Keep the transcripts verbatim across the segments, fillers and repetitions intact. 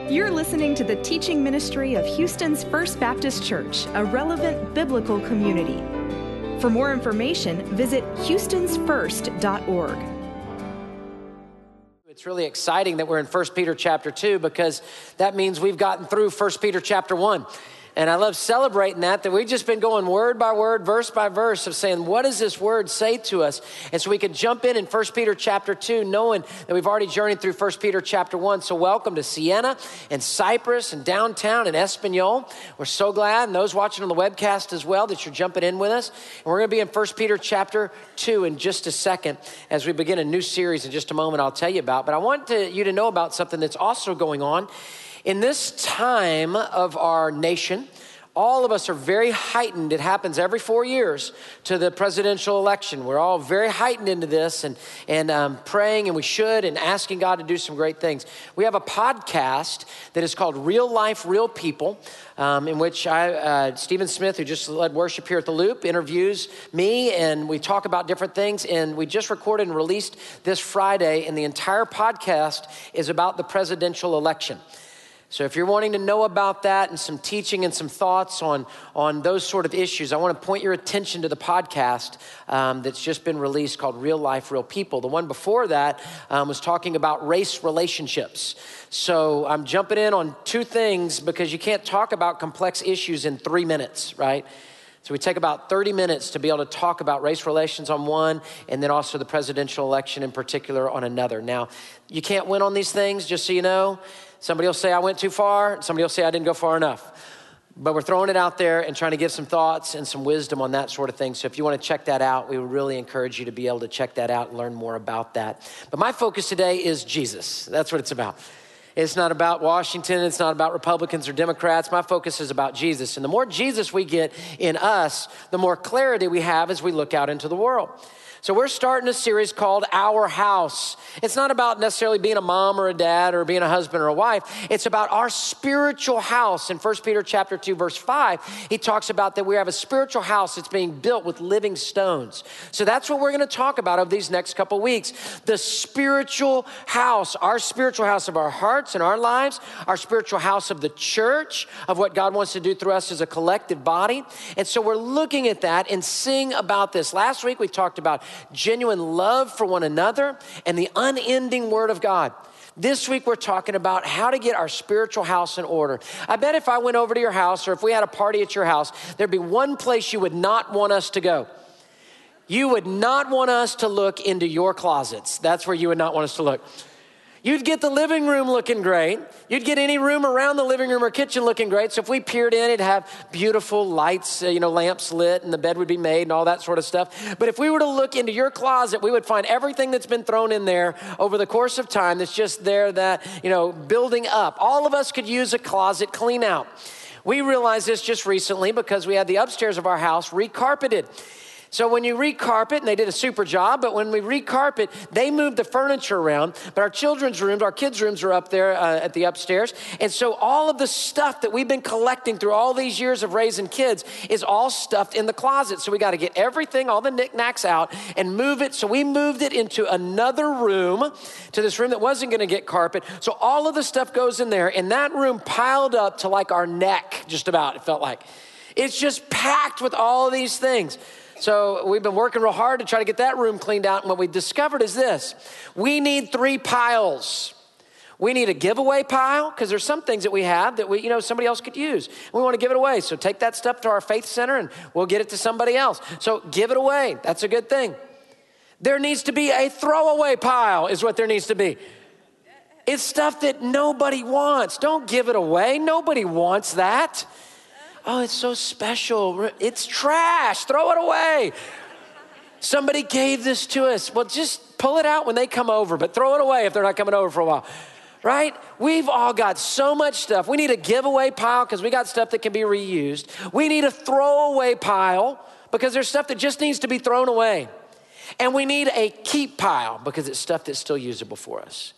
You're listening to the teaching ministry of Houston's First Baptist Church, a relevant biblical community. For more information, visit houstons first dot org. It's really exciting that we're in First Peter chapter two because that means we've gotten through First Peter chapter one. And I love celebrating that, that we've just been going word by word, verse by verse of saying, what does this word say to us? And so we can jump in in First Peter chapter two, knowing that we've already journeyed through First Peter chapter one. So welcome to Sienna and Cypress and downtown and Espanol. We're so glad, and those watching on the webcast as well, that you're jumping in with us. And we're going to be in First Peter chapter two in just a second as we begin a new series in just a moment I'll tell you about. But I want to, you to know about something that's also going on. In this time of our nation, all of us are very heightened. It happens every four years to the presidential election. We're all very heightened into this and, and um, praying, and we should, and asking God to do some great things. We have a podcast that is called Real Life, Real People, um, in which I, uh, Stephen Smith, who just led worship here at the Loop, interviews me, and we talk about different things. And we just recorded and released this Friday, and the entire podcast is about the presidential election. So if you're wanting to know about that and some teaching and some thoughts on, on those sort of issues, I want to point your attention to the podcast um, that's just been released called Real Life, Real People. The one before that um, was talking about race relationships. So I'm jumping in on two things because you can't talk about complex issues in three minutes, right? So we take about thirty minutes to be able to talk about race relations on one, and then also the presidential election in particular on another. Now, you can't win on these things, just so you know. Somebody will say I went too far. Somebody will say I didn't go far enough. But we're throwing it out there and trying to give some thoughts and some wisdom on that sort of thing. So if you want to check that out, we would really encourage you to be able to check that out and learn more about that. But my focus today is Jesus. That's what it's about. It's not about Washington. It's not about Republicans or Democrats. My focus is about Jesus. And the more Jesus we get in us, the more clarity we have as we look out into the world. So we're starting a series called Our House. It's not about necessarily being a mom or a dad or being a husband or a wife. It's about our spiritual house. In First Peter chapter two, verse five, he talks about that we have a spiritual house that's being built with living stones. So that's what we're going to talk about over these next couple weeks. The spiritual house, our spiritual house of our hearts and our lives, our spiritual house of the church, of what God wants to do through us as a collective body. And so we're looking at that and seeing about this. Last week we talked about genuine love for one another and the unending word of God. This week, we're talking about how to get our spiritual house in order. I bet if I went over to your house or if we had a party at your house, there'd be one place you would not want us to go. You would not want us to look into your closets. That's where you would not want us to look. You'd get the living room looking great. You'd get any room around the living room or kitchen looking great. So if we peered in, it'd have beautiful lights, uh, you know, lamps lit, and the bed would be made and all that sort of stuff. But if we were to look into your closet, we would find everything that's been thrown in there over the course of time that's just there that, you know, building up. All of us could use a closet clean out. We realized this just recently because we had the upstairs of our house recarpeted. So when you recarpet, and they did a super job, but when we recarpet, they moved the furniture around. But our children's rooms, our kids' rooms are up there uh, at the upstairs. And so all of the stuff that we've been collecting through all these years of raising kids is all stuffed in the closet. So we got to get everything, all the knickknacks out and move it. So we moved it into another room, to this room that wasn't going to get carpet. So all of the stuff goes in there, and that room piled up to like our neck, just about, it felt like. It's just packed with all of these things. So we've been working real hard to try to get that room cleaned out. And what we discovered is this: we need three piles. We need a giveaway pile, because there's some things that we have that we, you know, somebody else could use. We want to give it away. So take that stuff to our faith center and we'll get it to somebody else. So give it away. That's a good thing. There needs to be a throwaway pile is what there needs to be. It's stuff that nobody wants. Don't give it away. Nobody wants that. Oh, it's so special. It's trash. Throw it away. Somebody gave this to us. Well, just pull it out when they come over, but throw it away if they're not coming over for a while, right? We've all got so much stuff. We need a giveaway pile because we got stuff that can be reused. We need a throwaway pile because there's stuff that just needs to be thrown away. And we need a keep pile because it's stuff that's still usable for us.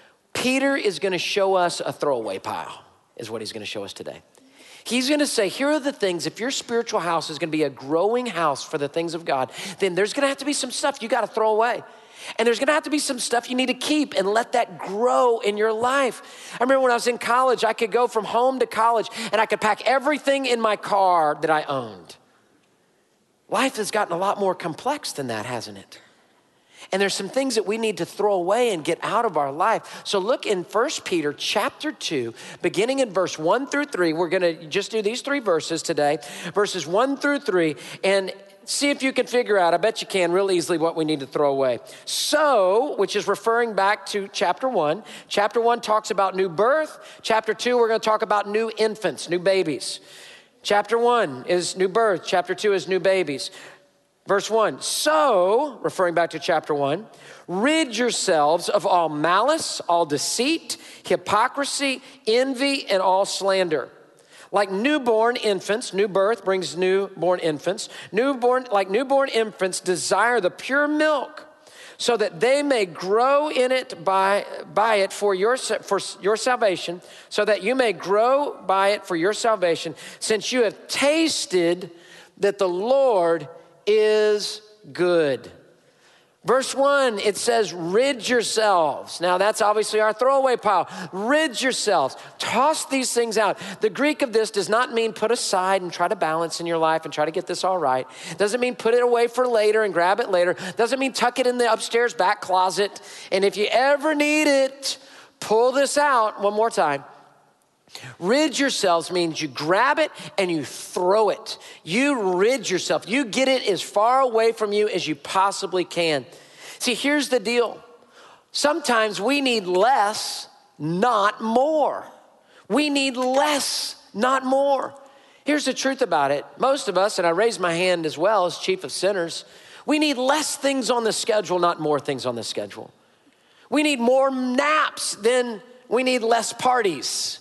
Peter is going to show us a throwaway pile, is what he's going to show us today. He's going to say, here are the things. If your spiritual house is going to be a growing house for the things of God, then there's going to have to be some stuff you got to throw away. And there's gonna have to be some stuff you need to keep and let that grow in your life. I remember when I was in college, I could go from home to college and I could pack everything in my car that I owned. Life has gotten a lot more complex than that, hasn't it? And there's some things that we need to throw away and get out of our life. So look in First Peter chapter two, beginning in verse one through three. We're gonna just do these three verses today, verses one through three, and see if you can figure out, I bet you can real easily, what we need to throw away. So, which is referring back to chapter one. Chapter one talks about new birth. Chapter two, we're gonna talk about new infants, new babies. Chapter one is new birth. Chapter two is new babies. Verse one, so, referring back to chapter one, rid yourselves of all malice, all deceit, hypocrisy, envy, and all slander. Like newborn infants, new birth brings newborn infants. Newborn, like newborn infants desire the pure milk so that they may grow in it by, by it for your, for your salvation, so that you may grow by it for your salvation, since you have tasted that the Lord is good. Verse one, it says, rid yourselves. Now that's obviously our throwaway pile. Rid yourselves. Toss these things out. The Greek of this does not mean put aside and try to balance in your life and try to get this all right. Doesn't mean put it away for later and grab it later. Doesn't mean tuck it in the upstairs back closet. And if you ever need it, pull this out one more time. Rid yourselves means you grab it and you throw it. You rid yourself. You get it as far away from you as you possibly can. See, here's the deal. Sometimes we need less, not more. We need less, not more. Here's the truth about it. Most of us, and I raise my hand as well as chief of sinners, we need less things on the schedule, not more things on the schedule. We need more naps than we need less parties.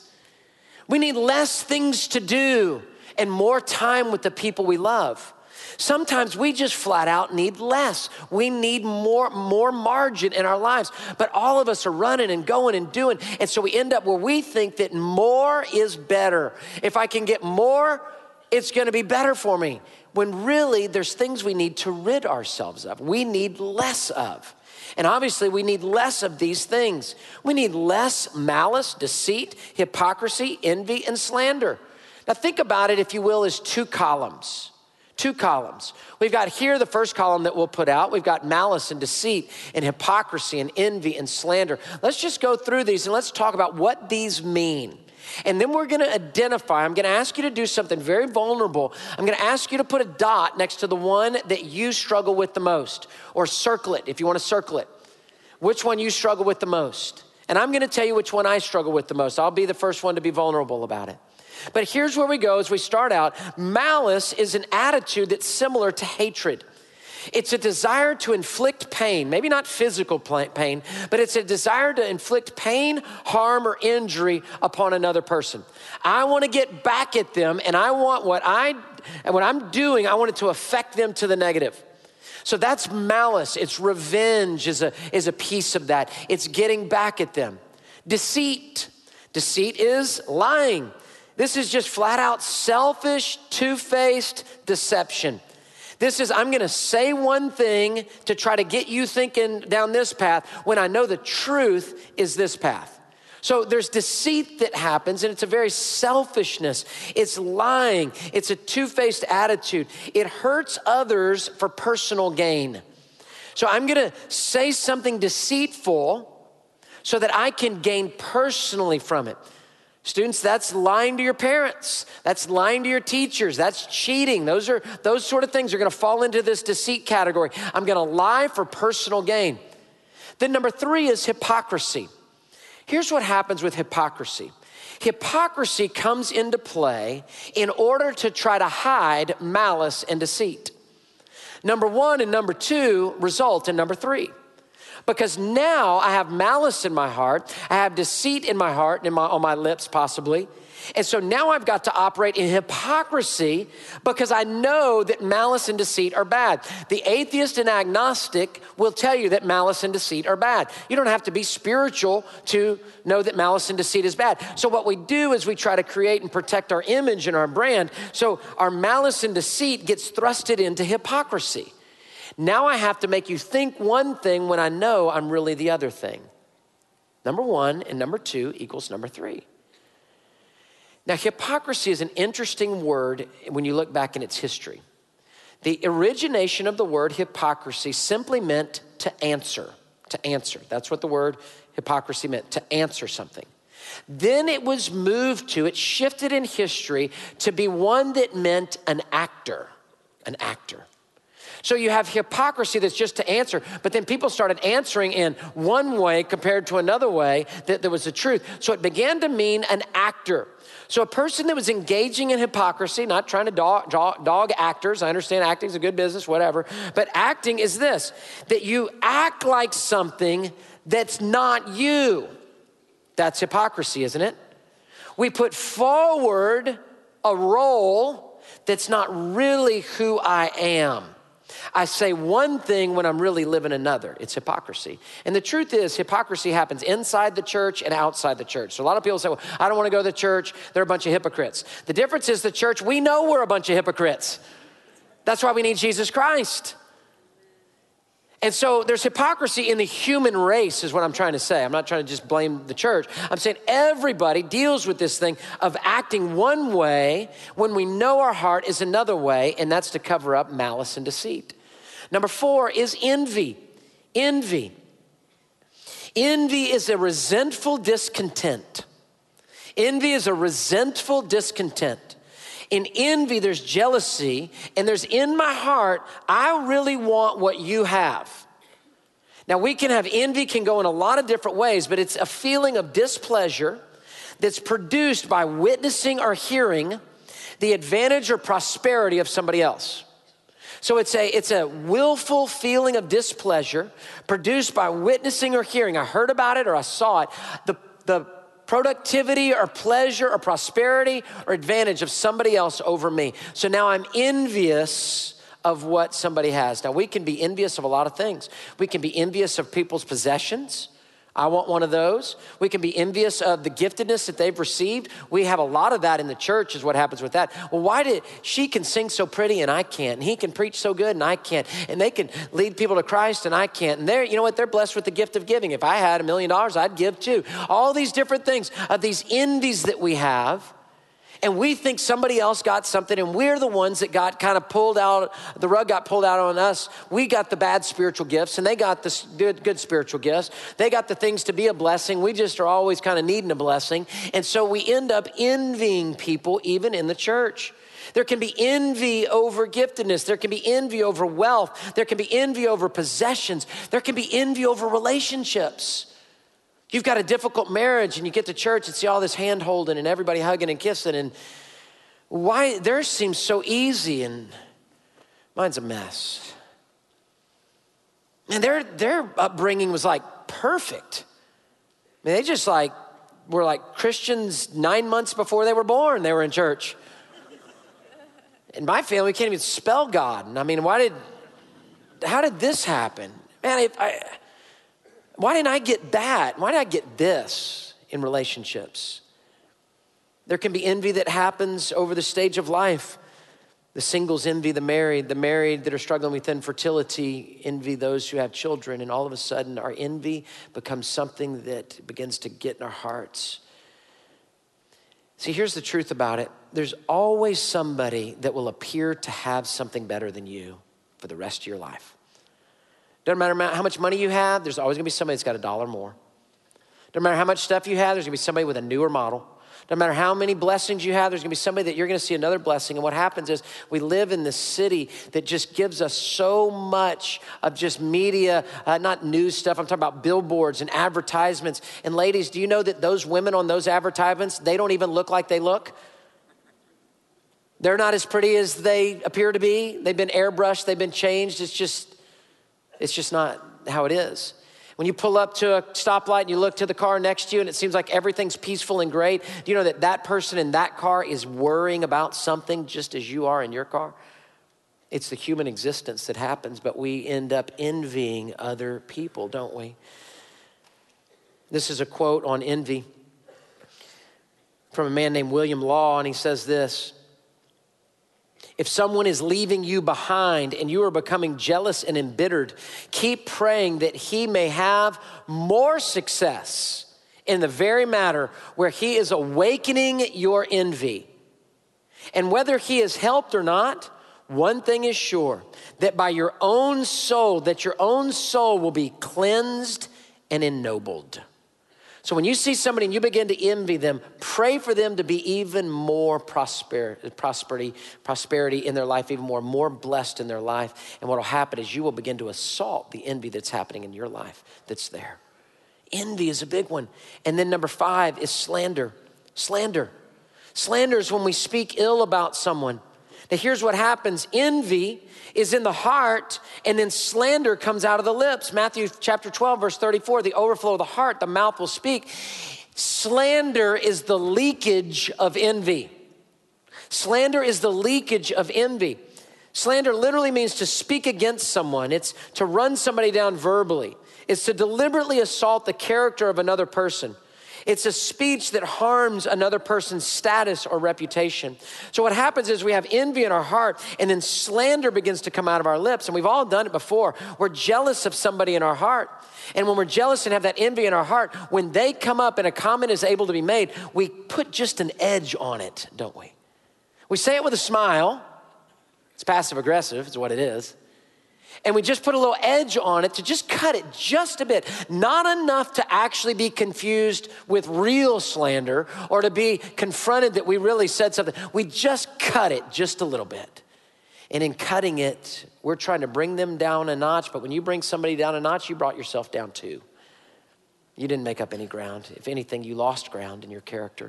We need less things to do and more time with the people we love. Sometimes we just flat out need less. We need more, more margin in our lives. But all of us are running and going and doing. And so we end up where we think that more is better. If I can get more, it's going to be better for me. When really there's things we need to rid ourselves of. We need less of. And obviously we need less of these things. We need less malice, deceit, hypocrisy, envy, and slander. Now think about it, if you will, as two columns. Two columns. We've got here the first column that we'll put out. We've got malice and deceit and hypocrisy and envy and slander. Let's just go through these and let's talk about what these mean. And then we're gonna identify, I'm gonna ask you to do something very vulnerable. I'm gonna ask you to put a dot next to the one that you struggle with the most, or circle it if you wanna circle it. Which one you struggle with the most. And I'm gonna tell you which one I struggle with the most. I'll be the first one to be vulnerable about it. But here's where we go as we start out. Malice is an attitude that's similar to hatred. It's a desire to inflict pain, maybe not physical pain, but it's a desire to inflict pain, harm, or injury upon another person. I want to get back at them, and I want what I, and what I'm doing, I want it to affect them to the negative. So that's malice. It's revenge is a, is a piece of that. It's getting back at them. Deceit. Deceit is lying. This is just flat out selfish, two-faced deception. This is, I'm gonna say one thing to try to get you thinking down this path when I know the truth is this path. So there's deceit that happens, and it's a very selfishness. It's lying. It's a two-faced attitude. It hurts others for personal gain. So I'm gonna say something deceitful so that I can gain personally from it. Students, that's lying to your parents. That's lying to your teachers. That's cheating. Those are those sort of things are gonna fall into this deceit category. I'm gonna lie for personal gain. Then number three is hypocrisy. Here's what happens with hypocrisy. Hypocrisy comes into play in order to try to hide malice and deceit. Number one and number two result in number three. Because now I have malice in my heart, I have deceit in my heart and in my, on my lips possibly. And so now I've got to operate in hypocrisy because I know that malice and deceit are bad. The atheist and agnostic will tell you that malice and deceit are bad. You don't have to be spiritual to know that malice and deceit is bad. So what we do is we try to create and protect our image and our brand. So our malice and deceit gets thrusted into hypocrisy. Now I have to make you think one thing when I know I'm really the other thing. Number one and number two equals number three. Now, hypocrisy is an interesting word when you look back in its history. The origination of the word hypocrisy simply meant to answer, to answer. That's what the word hypocrisy meant, to answer something. Then it was moved to, it shifted in history to be one that meant an actor, an actor. So you have hypocrisy that's just to answer, but then people started answering in one way compared to another way that there was the truth. So it began to mean an actor. So a person that was engaging in hypocrisy, not trying to dog, dog, dog actors. I understand acting is a good business, whatever. But acting is this, that you act like something that's not you. That's hypocrisy, isn't it? We put forward a role that's not really who I am. I say one thing when I'm really living another. It's hypocrisy. And the truth is, hypocrisy happens inside the church and outside the church. So a lot of people say, well, I don't want to go to the church. They're a bunch of hypocrites. The difference is the church, we know we're a bunch of hypocrites. That's why we need Jesus Christ. And so there's hypocrisy in the human race is what I'm trying to say. I'm not trying to just blame the church. I'm saying everybody deals with this thing of acting one way when we know our heart is another way, and that's to cover up malice and deceit. Number four is envy. Envy. Envy is a resentful discontent. Envy is a resentful discontent. In envy, there's jealousy, and there's in my heart, I really want what you have. Now, we can have envy, can go in a lot of different ways, but it's a feeling of displeasure that's produced by witnessing or hearing the advantage or prosperity of somebody else. So it's a, it's a willful feeling of displeasure produced by witnessing or hearing. I heard about it or I saw it. The, the productivity or pleasure or prosperity or advantage of somebody else over me. So now I'm envious of what somebody has. Now we can be envious of a lot of things. We can be envious of people's possessions. I want one of those. We can be envious of the giftedness that they've received. We have a lot of that in the church is what happens with that. Well, why did she can sing so pretty and I can't? And he can preach so good and I can't. And they can lead people to Christ and I can't. And they're, you know what? They're blessed with the gift of giving. If I had a million dollars, I'd give too. All these different things of these envies that we have. And we think somebody else got something and we're the ones that got kind of pulled out, the rug got pulled out on us. We got the bad spiritual gifts and they got the good, good spiritual gifts. They got the things to be a blessing. We just are always kind of needing a blessing. And so we end up envying people even in the church. There can be envy over giftedness. There can be envy over wealth. There can be envy over possessions. There can be envy over relationships. You've got a difficult marriage and you get to church and see all this hand holding and everybody hugging and kissing and why theirs seems so easy and mine's a mess. And their, their upbringing was like perfect. I mean, they just like were like Christians nine months before they were born, they were in church. In my family, we can't even spell God. And I mean, why did, how did this happen? Man, if I... Why didn't I get that? Why did I get this in relationships? There can be envy that happens over the stage of life. The singles envy the married. The married that are struggling with infertility envy those who have children. And all of a sudden, our envy becomes something that begins to get in our hearts. See, here's the truth about it. There's always somebody that will appear to have something better than you for the rest of your life. Doesn't matter how much money you have, there's always gonna be somebody that's got a dollar more. Doesn't matter how much stuff you have, there's gonna be somebody with a newer model. Doesn't matter how many blessings you have, there's gonna be somebody that you're gonna see another blessing. And what happens is we live in this city that just gives us so much of just media, uh, not news stuff. I'm talking about billboards and advertisements. And ladies, do you know that those women on those advertisements, they don't even look like they look? They're not as pretty as they appear to be. They've been airbrushed, they've been changed. It's just, It's just not how it is. When you pull up to a stoplight and you look to the car next to you and it seems like everything's peaceful and great, do you know that that person in that car is worrying about something just as you are in your car? It's the human existence that happens, but we end up envying other people, don't we? This is a quote on envy from a man named William Law, and he says this: If someone is leaving you behind and you are becoming jealous and embittered, keep praying that he may have more success in the very matter where he is awakening your envy. And whether he is helped or not, one thing is sure, that by your own soul, that your own soul will be cleansed and ennobled. So when you see somebody and you begin to envy them, pray for them to be even more prosper, prosperity, prosperity in their life, even more, more blessed in their life. And what will happen is you will begin to assault the envy that's happening in your life that's there. Envy is a big one. And then number five is slander. Slander. Slander is when we speak ill about someone. Now here's what happens. Envy is in the heart, and then slander comes out of the lips. Matthew chapter twelve, verse thirty-four, the overflow of the heart, the mouth will speak. Slander is the leakage of envy. Slander is the leakage of envy. Slander literally means to speak against someone. It's to run somebody down verbally. It's to deliberately assault the character of another person. It's a speech that harms another person's status or reputation. So what happens is we have envy in our heart, and then slander begins to come out of our lips. And we've all done it before. We're jealous of somebody in our heart. And when we're jealous and have that envy in our heart, when they come up and a comment is able to be made, we put just an edge on it, don't we? We say it with a smile. It's passive aggressive, is what it is. And we just put a little edge on it to just cut it just a bit. Not enough to actually be confused with real slander or to be confronted that we really said something. We just cut it just a little bit. And in cutting it, we're trying to bring them down a notch. But when you bring somebody down a notch, you brought yourself down too. You didn't make up any ground. If anything, you lost ground in your character.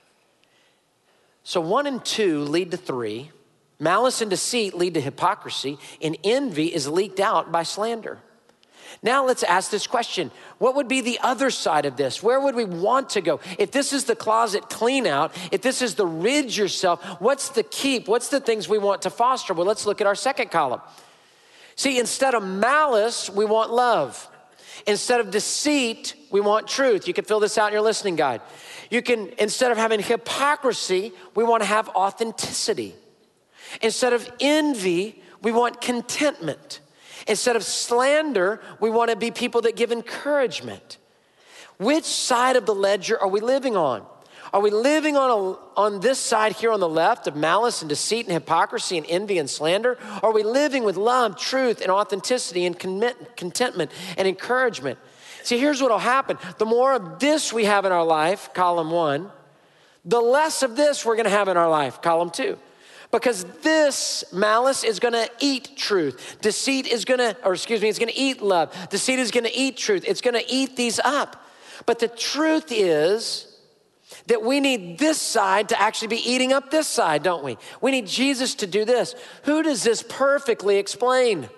So one and two lead to three. Malice and deceit lead to hypocrisy, and envy is leaked out by slander. Now let's ask this question. What would be the other side of this? Where would we want to go? If this is the closet clean out, if this is the rid yourself, what's the keep? What's the things we want to foster? Well, let's look at our second column. See, instead of malice, we want love. Instead of deceit, we want truth. You can fill this out in your listening guide. You can, instead of having hypocrisy, we want to have authenticity. Instead of envy, we want contentment. Instead of slander, we want to be people that give encouragement. Which side of the ledger are we living on? Are we living on, a, on this side here on the left of malice and deceit and hypocrisy and envy and slander? Or are we living with love, truth, and authenticity and commit, contentment and encouragement? See, here's what will happen. The more of this we have in our life, column one, the less of this we're going to have in our life, column two. Because this malice is going to eat truth. Deceit is going to, or excuse me, it's going to eat love. Deceit is going to eat truth. It's going to eat these up. But the truth is that we need this side to actually be eating up this side, don't we? We need Jesus to do this. Who does this perfectly explain?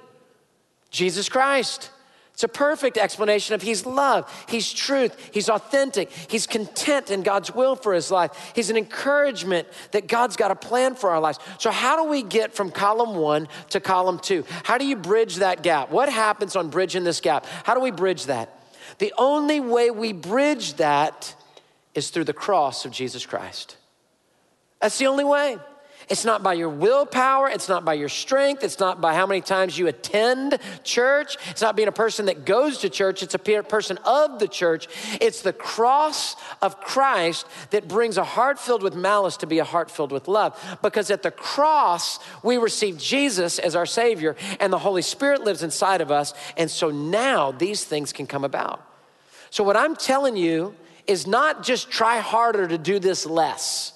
Jesus Christ. It's a perfect explanation of he's love, he's truth, he's authentic, he's content in God's will for his life. He's an encouragement that God's got a plan for our lives. So how do we get from column one to column two? How do you bridge that gap? What happens on bridging this gap? How do we bridge that? The only way we bridge that is through the cross of Jesus Christ. That's the only way. It's not by your willpower. It's not by your strength. It's not by how many times you attend church. It's not being a person that goes to church. It's a person of the church. It's the cross of Christ that brings a heart filled with malice to be a heart filled with love. Because at the cross, we receive Jesus as our Savior, and the Holy Spirit lives inside of us. And so now these things can come about. So what I'm telling you is not just try harder to do this less.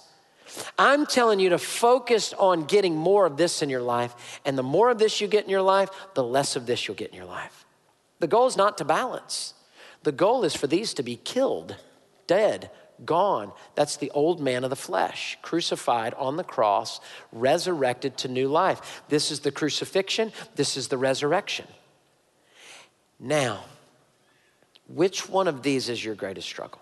I'm telling you to focus on getting more of this in your life. And the more of this you get in your life, the less of this you'll get in your life. The goal is not to balance. The goal is for these to be killed, dead, gone. That's the old man of the flesh, crucified on the cross, resurrected to new life. This is the crucifixion. This is the resurrection. Now, which one of these is your greatest struggle?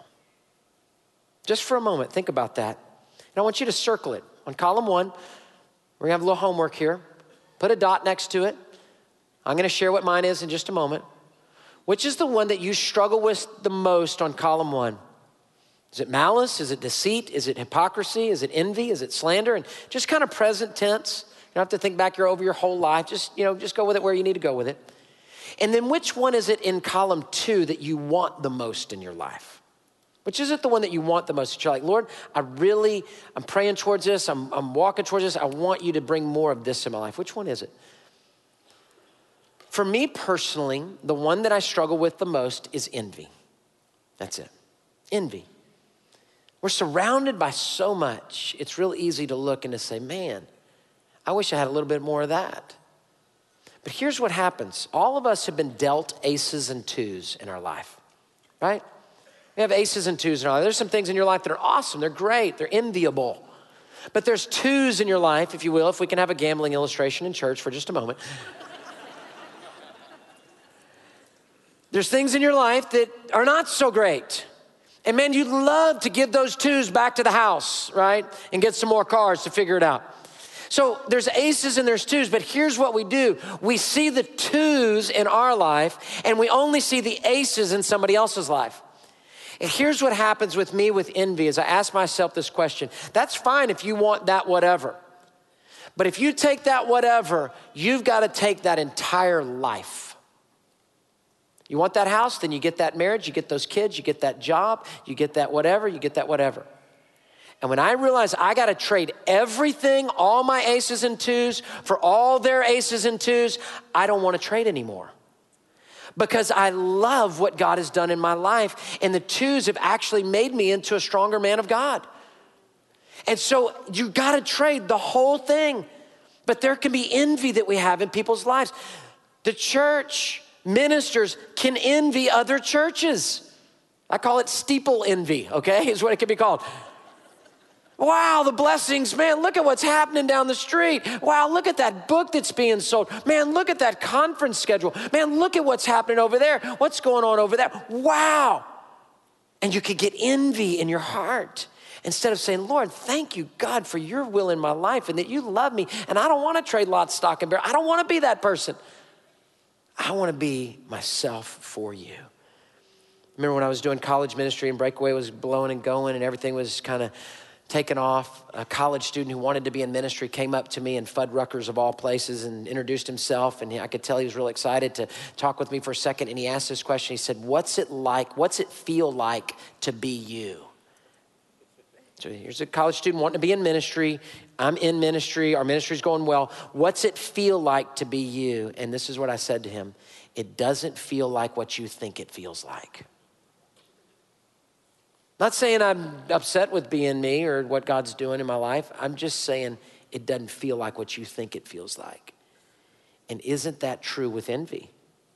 Just for a moment, think about that. And I want you to circle it. On column one, we're gonna have a little homework here. Put a dot next to it. I'm gonna share what mine is in just a moment. Which is the one that you struggle with the most on column one? Is it malice? Is it deceit? Is it hypocrisy? Is it envy? Is it slander? And just kind of present tense, You don't have to think back your, over your whole life. Just, you know, just go with it where you need to go with it. And then which one is it in column two that you want the most in your life? Which is it the one that you want the most? That you're like, Lord, I really, I'm praying towards this. I'm, I'm walking towards this. I want you to bring more of this in my life. Which one is it? For me personally, the one that I struggle with the most is envy. That's it. Envy. We're surrounded by so much. It's real easy to look and to say, man, I wish I had a little bit more of that. But here's what happens. All of us have been dealt aces and twos in our life, right? We have aces and twos in our life. There's some things in your life that are awesome. They're great. They're enviable. But there's twos in your life, if you will, if we can have a gambling illustration in church for just a moment. There's things in your life that are not so great. And man, you'd love to give those twos back to the house, right? And get some more cards to figure it out. So there's aces and there's twos, but here's what we do. We see the twos in our life and we only see the aces in somebody else's life. And here's what happens with me with envy is I ask myself this question. That's fine if you want that whatever. But if you take that whatever, you've got to take that entire life. You want that house, then you get that marriage, you get those kids, you get that job, you get that whatever, you get that whatever. And when I realize I got to trade everything, all my aces and twos for all their aces and twos, I don't want to trade anymore. Because I love what God has done in my life. And the twos have actually made me into a stronger man of God. And so you got to trade the whole thing. But there can be envy that we have in people's lives. The church ministers can envy other churches. I call it steeple envy, okay, is what it can be called. Wow, the blessings, man, look at what's happening down the street. Wow, look at that book that's being sold. Man, look at that conference schedule. Man, look at what's happening over there. What's going on over there? Wow. And you could get envy in your heart instead of saying, Lord, thank you, God, for your will in my life and that you love me. And I don't want to trade lot, stock, and barrel. I don't want to be that person. I want to be myself for you. Remember when I was doing college ministry and Breakaway was blowing and going and everything was kind of taken off, a college student who wanted to be in ministry came up to me in Fuddruckers of all places and introduced himself. And I could tell he was real excited to talk with me for a second. And he asked this question. He said, what's it like, what's it feel like to be you? So here's a college student wanting to be in ministry. I'm in ministry. Our ministry's going well. What's it feel like to be you? And this is what I said to him. It doesn't feel like what you think it feels like. Not saying I'm upset with being me or what God's doing in my life. I'm just saying it doesn't feel like what you think it feels like. And isn't that true with envy?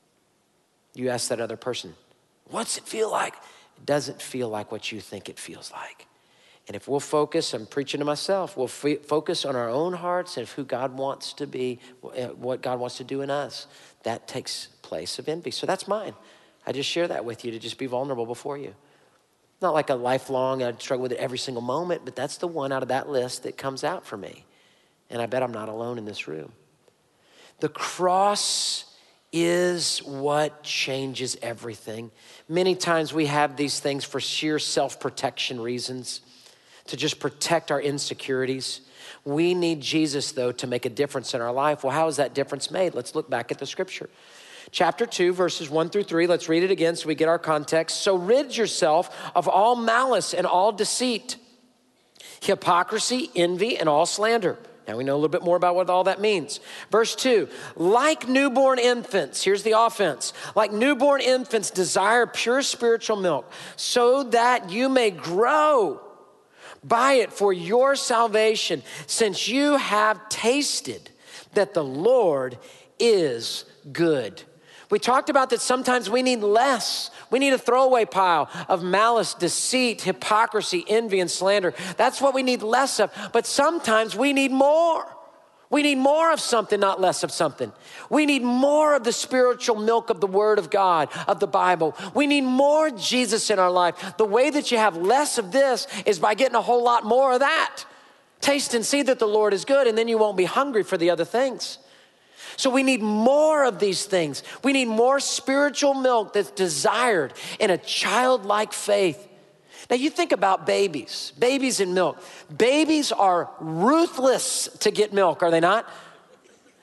You ask that other person, what's it feel like? It doesn't feel like what you think it feels like. And if we'll focus, I'm preaching to myself, we'll f- focus on our own hearts and who God wants to be, what God wants to do in us, that takes place of envy. So that's mine. I just share that with you to just be vulnerable before you. Not like a lifelong, I struggle with it every single moment, but that's the one out of that list that comes out for me. And I bet I'm not alone in this room. The cross is what changes everything. Many times we have these things for sheer self-protection reasons, to just protect our insecurities. We need Jesus, though, to make a difference in our life. Well, how is that difference made? Let's look back at the scripture. Chapter two, verses one through three. Let's read it again so we get our context. So rid yourself of all malice and all deceit, hypocrisy, envy, and all slander. Now we know a little bit more about what all that means. Verse two, like newborn infants, here's the offense. Like newborn infants desire pure spiritual milk so that you may grow by it for your salvation, since you have tasted that the Lord is good. We talked about that sometimes we need less. We need a throwaway pile of malice, deceit, hypocrisy, envy, and slander. That's what we need less of. But sometimes we need more. We need more of something, not less of something. We need more of the spiritual milk of the Word of God, of the Bible. We need more Jesus in our life. The way that you have less of this is by getting a whole lot more of that. Taste and see that the Lord is good, and then you won't be hungry for the other things. So we need more of these things. We need more spiritual milk that's desired in a childlike faith. Now you think about babies, babies and milk. Babies are ruthless to get milk, are they not?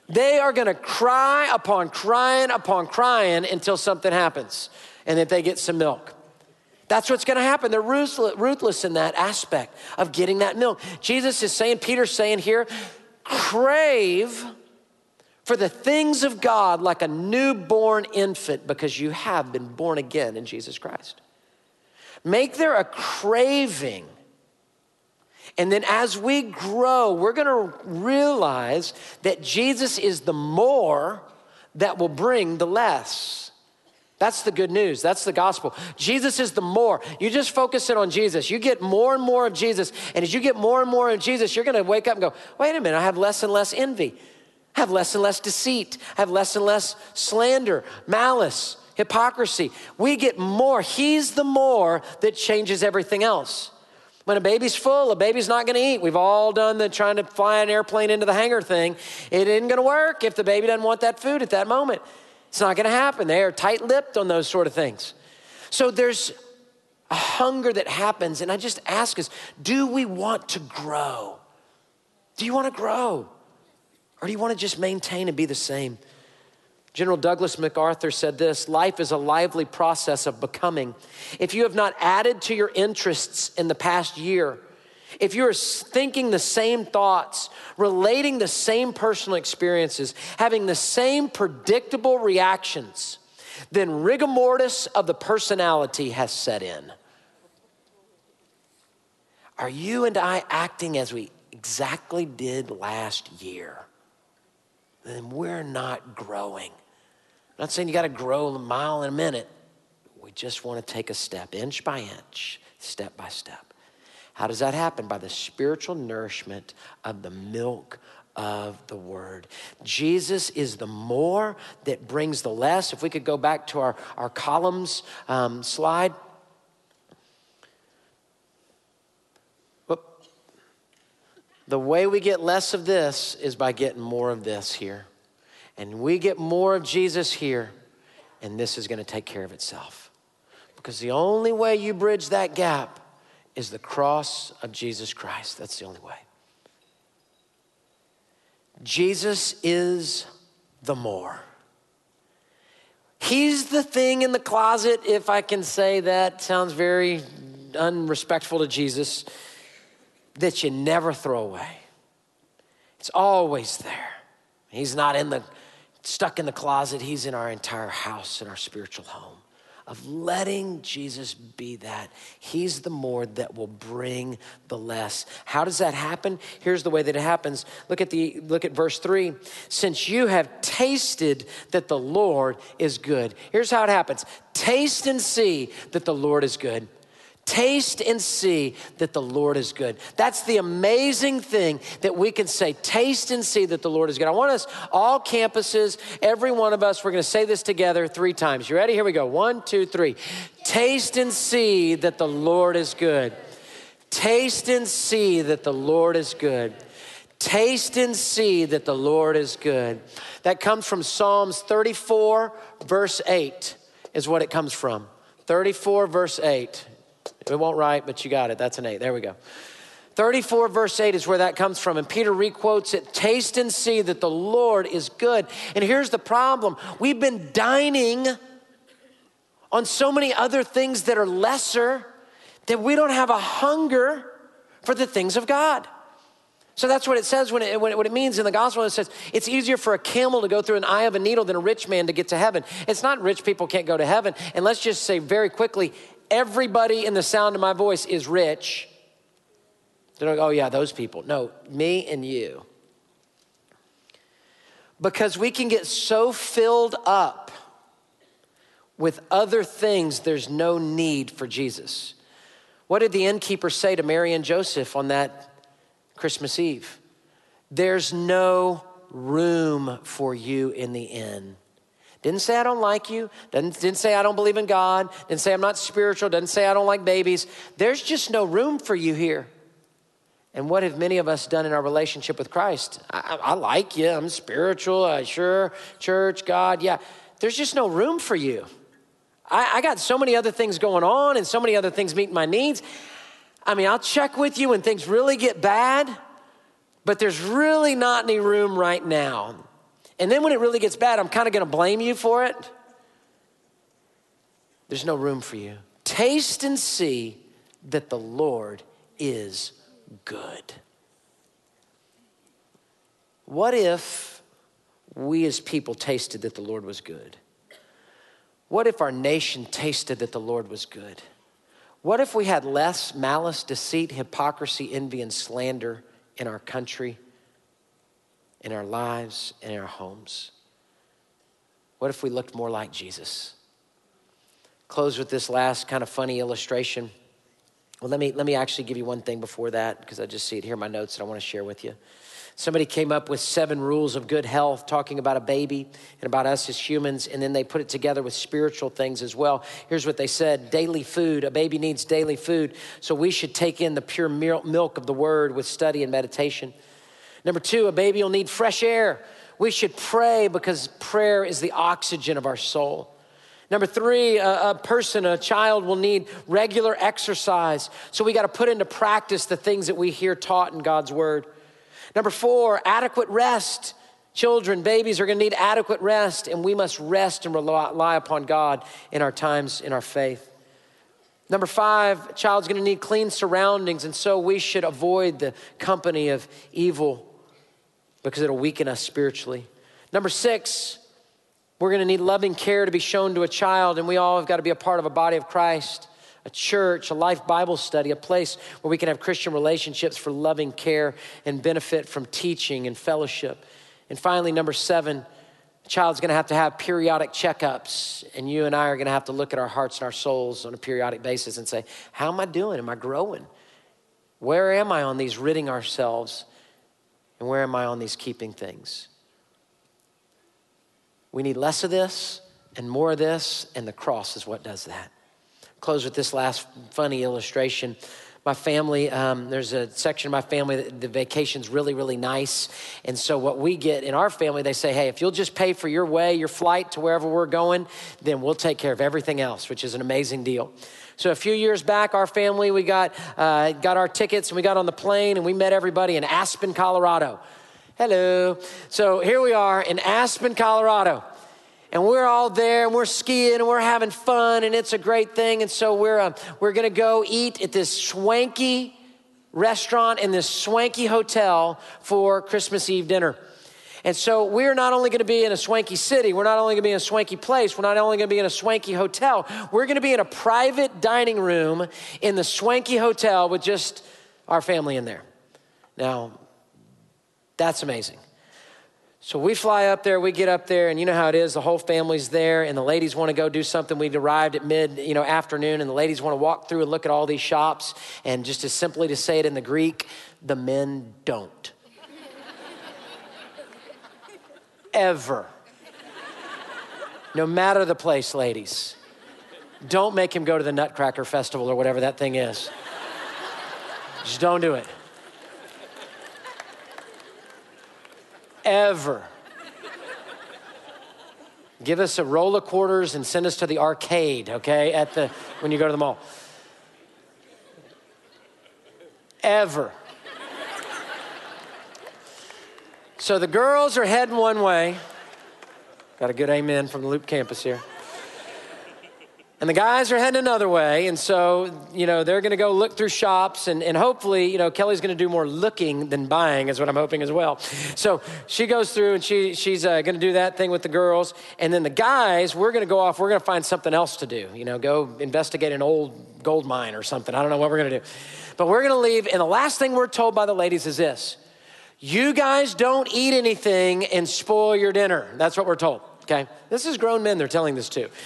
They are gonna cry upon crying upon crying until something happens and that they get some milk. That's what's gonna happen. They're ruthless, ruthless in that aspect of getting that milk. Jesus is saying, Peter's saying here, crave for the things of God like a newborn infant because you have been born again in Jesus Christ. Make there a craving. And then as we grow, we're gonna realize that Jesus is the more that will bring the less. That's the good news. That's the gospel. Jesus is the more. You just focus in on Jesus. You get more and more of Jesus. And as you get more and more of Jesus, you're going to wake up and go, wait a minute, I have less and less envy. I have less and less deceit. I have less and less slander, malice, hypocrisy. We get more. He's the more that changes everything else. When a baby's full, a baby's not going to eat. We've all done the trying to fly an airplane into the hangar thing. It isn't going to work if the baby doesn't want that food at that moment. It's not gonna happen. They are tight-lipped on those sort of things. So there's a hunger that happens, and I just ask us, do we want to grow? Do you wanna grow? Or do you wanna just maintain and be the same? General Douglas MacArthur said this, life is a lively process of becoming. If you have not added to your interests in the past year, if you're thinking the same thoughts, relating the same personal experiences, having the same predictable reactions, then rigor mortis of the personality has set in. Are you and I acting as we exactly did last year? Then we're not growing. I'm not saying you gotta grow a mile in a minute. We just wanna take a step, inch by inch, step by step. How does that happen? By the spiritual nourishment of the milk of the word. Jesus is the more that brings the less. If we could go back to our, our columns um, slide. Whoop. The way we get less of this is by getting more of this here. And we get more of Jesus here, and this is gonna take care of itself. Because the only way you bridge that gap is the cross of Jesus Christ. That's the only way. Jesus is the more. He's the thing in the closet, if I can say that. Sounds very unrespectful to Jesus, that you never throw away. It's always there. He's not in the stuck in the closet. He's in our entire house, in our spiritual home. Of letting Jesus be that. He's the more that will bring the less. How does that happen? Here's the way that it happens. Look at the look at verse three. Since you have tasted that the Lord is good. Here's how it happens. Taste and see that the Lord is good. Taste and see that the Lord is good. That's the amazing thing that we can say, taste and see that the Lord is good. I want us, all campuses, every one of us, we're gonna say this together three times. You ready? Here we go. One, two, three. Taste and see that the Lord is good. Taste and see that the Lord is good. Taste and see that the Lord is good. That comes from Psalms thirty-four, verse eight is what it comes from. thirty-four, verse eight. It won't write, but you got it. That's an eight. There we go. thirty-four verse eight is where that comes from. And Peter requotes it, taste and see that the Lord is good. And here's the problem. We've been dining on so many other things that are lesser that we don't have a hunger for the things of God. So that's what it says when it, when it, what it means in the gospel. It says it's easier for a camel to go through an eye of a needle than a rich man to get to heaven. It's not rich people can't go to heaven. And let's just say very quickly, everybody in the sound of my voice is rich. They're like, oh yeah, those people. No, me and you. Because we can get so filled up with other things, there's no need for Jesus. What did the innkeeper say to Mary and Joseph on that Christmas Eve? There's no room for you in the inn. Didn't say I don't like you. Didn't, didn't say I don't believe in God. Didn't say I'm not spiritual. Didn't say I don't like babies. There's just no room for you here. And what have many of us done in our relationship with Christ? I, I like you. I'm spiritual. I sure, church, God. Yeah. There's just no room for you. I, I got so many other things going on and so many other things meeting my needs. I mean, I'll check with you when things really get bad, but there's really not any room right now. And then when it really gets bad, I'm kind of going to blame you for it. There's no room for you. Taste and see that the Lord is good. What if we as people tasted that the Lord was good? What if our nation tasted that the Lord was good? What if we had less malice, deceit, hypocrisy, envy, and slander in our country, in our lives, in our homes? What if we looked more like Jesus? Close with this last kind of funny illustration. Well, let me, let me actually give you one thing before that, because I just see it here in my notes that I want to share with you. Somebody came up with seven rules of good health, talking about a baby and about us as humans, and then they put it together with spiritual things as well. Here's what they said: daily food. A baby needs daily food, so we should take in the pure milk of the word with study and meditation. Number two, a baby will need fresh air. We should pray because prayer is the oxygen of our soul. Number three, a, a person, a child will need regular exercise, so we got to put into practice the things that we hear taught in God's word. Number four, adequate rest. Children, babies are going to need adequate rest, and we must rest and rely upon God in our times, in our faith. Number five, a child's going to need clean surroundings, and so we should avoid the company of evil because it'll weaken us spiritually. Number six, we're going to need loving care to be shown to a child, and we all have got to be a part of a body of Christ, a church, a life Bible study, a place where we can have Christian relationships for loving care and benefit from teaching and fellowship. And finally, number seven, a child's going to have to have periodic checkups, and you and I are going to have to look at our hearts and our souls on a periodic basis and say, how am I doing? Am I growing? Where am I on these ridding ourselves, and where am I on these keeping things? We need less of this and more of this, and the cross is what does that. Close with this last funny illustration. My family, um, there's a section of my family that the vacation's really, really nice. And so what we get in our family, they say, hey, if you'll just pay for your way, your flight to wherever we're going, then we'll take care of everything else, which is an amazing deal. So a few years back, our family, we got uh, got our tickets and we got on the plane and we met everybody in Aspen, Colorado. Hello. So here we are in Aspen, Colorado. And we're all there, and we're skiing, and we're having fun, and it's a great thing. And so we're uh, we're going to go eat at this swanky restaurant in this swanky hotel for Christmas Eve dinner. And so we're not only going to be in a swanky city, we're not only going to be in a swanky place, we're not only going to be in a swanky hotel, we're going to be in a private dining room in the swanky hotel with just our family in there. Now, that's amazing. So we fly up there, we get up there, and you know how it is, the whole family's there, and the ladies want to go do something. We'd arrived at mid, you know, afternoon, and the ladies want to walk through and look at all these shops, and just as simply to say it in the Greek, the men don't. Ever. No matter the place, ladies. Don't make him go to the Nutcracker Festival or whatever that thing is. Just don't do it. Ever. Give us a roll of quarters and send us to the arcade, okay, at the when you go to the mall. Ever. So the girls are heading one way. Got a good amen from the Loop campus here. And the guys are heading another way. And so, you know, they're going to go look through shops. And, and hopefully, you know, Kelly's going to do more looking than buying is what I'm hoping as well. So she goes through and she she's uh, going to do that thing with the girls. And then the guys, we're going to go off. We're going to find something else to do. You know, go investigate an old gold mine or something. I don't know what we're going to do. But we're going to leave. And the last thing we're told by the ladies is this. You guys don't eat anything and spoil your dinner. That's what we're told, okay? This is grown men they're telling this to.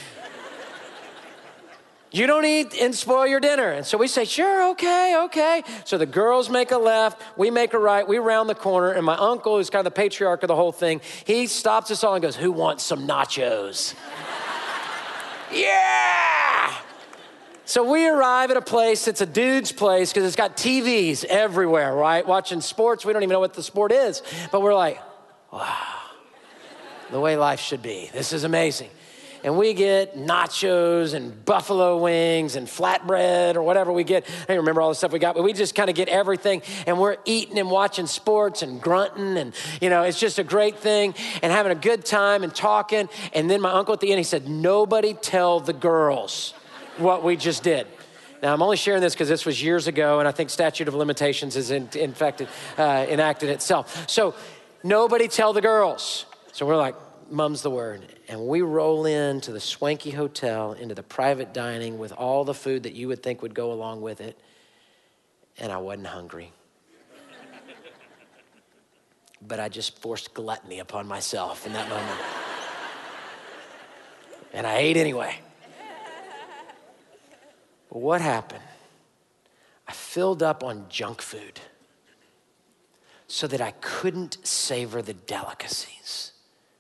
You don't eat and spoil your dinner. And so we say, sure, okay, okay. So the girls make a left, we make a right, we round the corner, and my uncle, who's kind of the patriarch of the whole thing, he stops us all and goes, who wants some nachos? Yeah! So we arrive at a place, it's a dude's place, because it's got T Vs everywhere, right? Watching sports, we don't even know what the sport is. But we're like, wow, the way life should be. This is amazing. and we get nachos and buffalo wings and flatbread or whatever we get. I don't remember all the stuff we got, but we just kind of get everything, and we're eating and watching sports and grunting, and you know, it's just a great thing, and having a good time and talking. And then my uncle at the end, he said, "Nobody tell the girls what we just did." Now, I'm only sharing this because this was years ago, and I think statute of limitations has in, infected, uh, enacted itself. So nobody tell the girls. So we're like, mum's the word. And we roll into the swanky hotel, into the private dining with all the food that you would think would go along with it. And I wasn't hungry. But I just forced gluttony upon myself in that moment. And I ate anyway. But what happened? I filled up on junk food so that I couldn't savor the delicacies.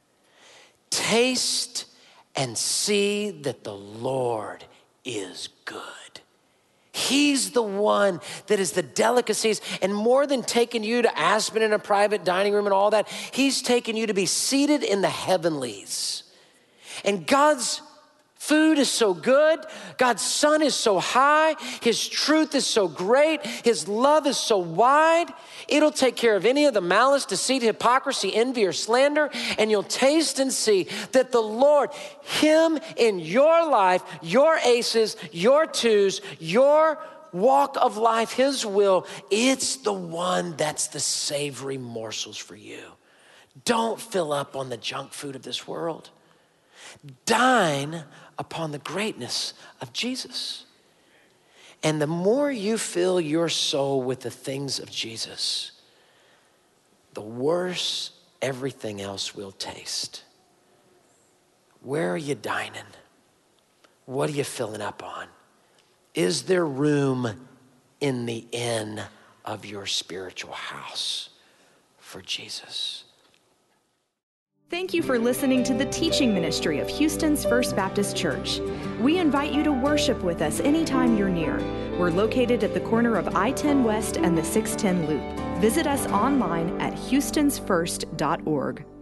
Taste and see that the Lord is good. He's the one that is the delicacies. And more than taking you to Aspen in a private dining room and all that, he's taken you to be seated in the heavenlies. And God's food is so good. God's Son is so high. His truth is so great. His love is so wide. It'll take care of any of the malice, deceit, hypocrisy, envy, or slander. And you'll taste and see that the Lord, him in your life, your aces, your twos, your walk of life, his will, it's the one that's the savory morsels for you. Don't fill up on the junk food of this world. Dine upon the greatness of Jesus. And the more you fill your soul with the things of Jesus, the worse everything else will taste. Where are you dining? What are you filling up on? Is there room in the inn of your spiritual house for Jesus? Thank you for listening to the teaching ministry of Houston's First Baptist Church. We invite you to worship with us anytime you're near. We're located at the corner of I ten West and the six ten Loop. Visit us online at houstons first dot org.